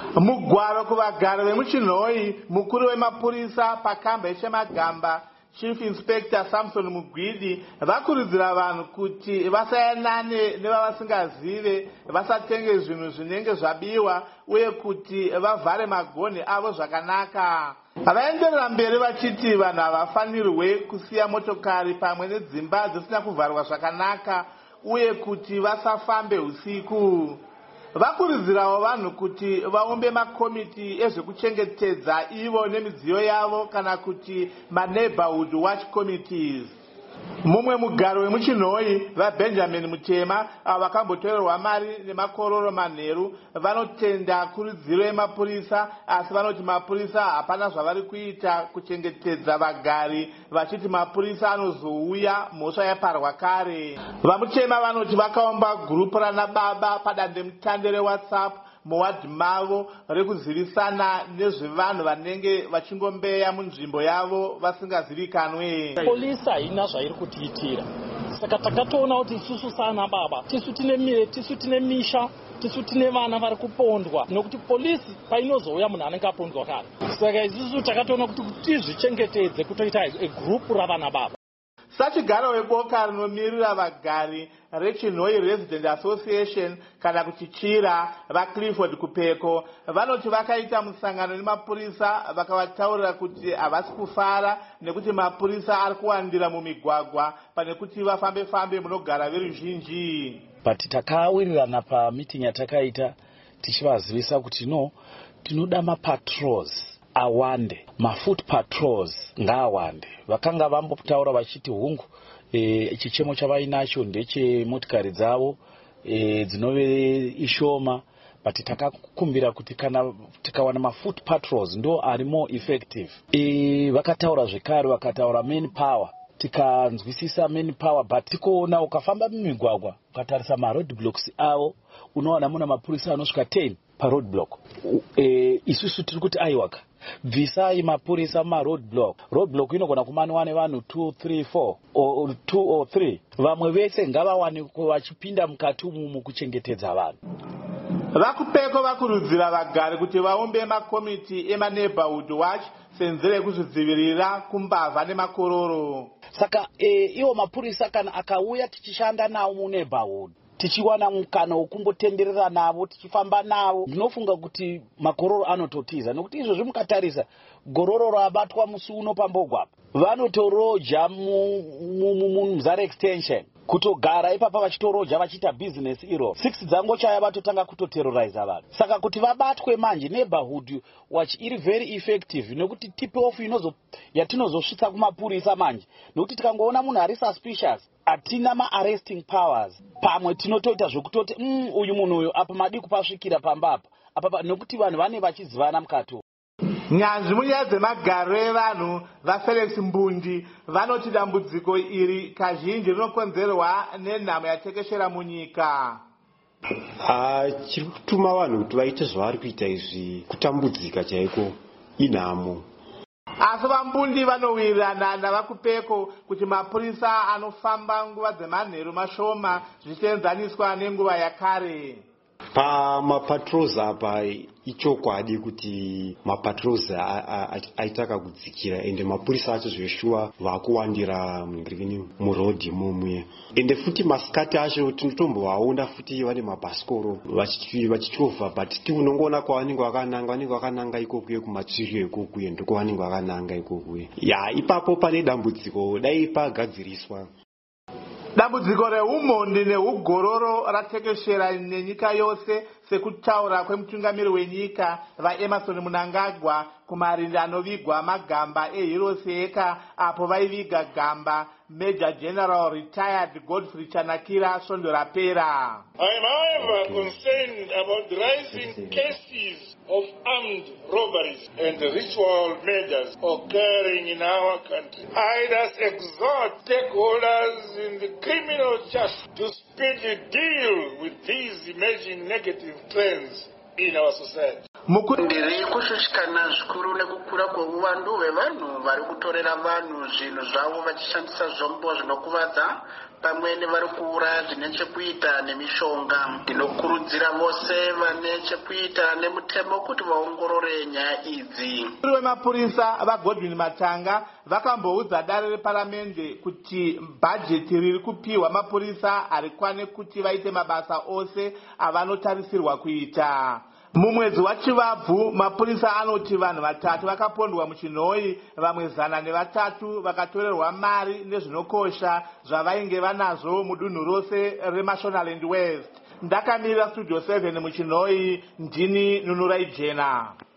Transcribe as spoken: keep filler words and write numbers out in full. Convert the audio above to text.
Mugwaro kuvagari vemuchinhoi, mukuru wemapurisa pakamba yechemagamba Chief Inspector Samson Mugwidi vakurudzira vanhu kuti vasayanane nevavasingazive, vasatenge zvinhu zvinenge zvabiwa uye kuti vavhare magonhi avo zvakanaka. Vaenderera mberi vachiti vanhu havafanirwe kusiya motokari pamwe nedzimba dzisina kuvharwa zvakanaka uye kuti vasafambe usiku. Vakurudzirawo vanhu kuti vaumbe makomiti ezvekuchengetedza ivo nemidziyo yavo kana kuti maneighborhood watch committees. Mumwe mugaro wemuchinhoi vaBenjamin Mutema avo vakambotorerwa mari nemakororo manheru vanotenda kurudziro yemapurisa, asi vanoti mapurisa hapana zvavari kuita kuchengetedza vagari, vachiti mapurisa anozouya mhosva yaparwa kare. VaMutema vanoti vakaumba gurupu rana baba padandemutande reWhatsApp muwadhi mavo rekuzivisana nezvevanhu vanenge vachingombeya munzvimbo yavo vasingazivikanwe. Polisi haina zvairi kutiitira, saka takatoona kuti isusu sana baba tisu tine mire, tisu tine misha, tisu tine vana vari kupondwa, nokuti polisi painozouya munhu anenge apondwa kare. Saka isusu takatoona kuti tizvichengetedze kutoita egrupu ravana baba. Sachigaro weboka rinomirira vagari reChinhoi Resident Association kana kuti Chira vaClifford Kupeko vanoti vakaita musangano nemapurisa vakavataurira kuti havasi kufara nekuti mapurisa ari kuwandira mumigwagwa pane kuti vafambe fambe munogara veruzhinji. But takawirirana pameeting yatakaita tichivazivisa kuti no, tinoda mapatrols awande, mafoot patrols ngaawande. Vakanga vambotaura vachiti hungu e, chichemo chavainacho ndechemotikari dzavo e, dzinove ishoma, but takakumbira kuti kana tikawana mafoot patrols ndo ari more effective. E, vakataura zvekare vakataura main power, tikanzwisisa main power, but tikoona ukafamba mumigwagwa ukatarisa maroadblocks avo unowana muna mapurisa anosvika ten paroadblock. E, isusu tiri kuti aiwaka bvisai mapurisa maroadblock. Roadblock inogona kumaniwane vanhu two three four or two or three. Vamwe vese ngavawane vachipinda mukati umu kuchengetedza vanhu. VaKupeko vakurudzira vagari kuti vaumbe makomiti emaneighborhood watch senzero yekuzvidzivirira kumbavha nemakororo. Saka e, iwo mapurisa kana akauya tichishanda nawo muneighborhood, tichiwana mukana wokumbotenderera navo, tichifamba navo, ndinofunga kuti makororo anototiza, nokuti izvozvo mukatarisa gororo rabatwa musi uno pambogwa vanotoroja muMuzare extension kutogara ipapa vachitoroja vachiita business iro six dzangochaya vatotanga kutoterrorize vanhu. Saka kuti vabatwe manje neighborhood watch iri very effective, nokuti tip off inozo yatinozosvitsa kumapurisa manje, nokuti tikangoona munhu ari suspicious atina ma-arresting powers, pamwe tinotoita zvokutoti mm, uyu munhu uyu apa madi kupasvikira pambapa apa, nokuti vanhu vane vachizivana mukati. Nyanzvi munyaya dzemagaro evanhu vaFelix Mbundi vanoti dambudziko iri kazhinji rinokonzerwa nenhamo yatekeshera munyika. Ah, chiri kutuma vanhu kuti vaite zvavari kuita izvi kutambudzika chaiko inhamo. Asi vaMbundi vanowirirana navaKupeko kuti mapurisa anofamba nguva dzemanheru mashoma zvichienzaniswa nenguva yakare. Pamapatrols apa ichokwadi kuti mapatrols aitaka kudzikira ende mapurisa acho zveshuwa vakuwandira murodhi mumwe, ende futi masikati acho tinotombovaona futi vane mabhasikoro vachichovha, but tiunongoona kwavanenge vakananga vanenge vakananga ikokuye kumatsvirio ikokuye ndokovanenge vakananga ikokuye. Ya ipapo pane dambudziko dai pagadziriswa. Dambudziko reumhondi neugororo ratekeshera nenyika yose sekutaura kwemutungamiri wenyika vaEmerson Mnangagwa kumarindi anovigwa magamba eHeroes eka apo vaiviga gamba Major General retired Godfrey Chanakira Svondo rapera. I am however concerned about the rising cases of armed robberies and ritual murders occurring in our country. I thus exhort stakeholders in the criminal justice to speedily deal with these emerging negative trends in our society. Ndiri kushushikana zvikuru nekukura kweuwandu hwevanhu vari kutorera vanhu zvinhu zvavo vachishandisa zvombo zvinokuvadza pamwe nevari kuura zvine chekuita nemishonga. Ndinokurudzira vose vane chekuita nemutemo kuti vaongorore nyaya idzi. Mukuru wemapurisa vaGodwin Matanga vakamboudza dare reparamende kuti bhajeti riri kupiwa mapurisa harikwane kuti vaite mabasa ose avanotarisirwa kuita. Mumwedzi waChivabvu mapurisa anoti vanhu vatatu vakapondwa muchinhoi, vamwe zana nevatatu vakatorerwa mari nezvinokosha zvavainge vanazvo mudunhu rose reMashonaland West. Ndakamirira Studio seven muchinhoi, ndini Nunurai Jena.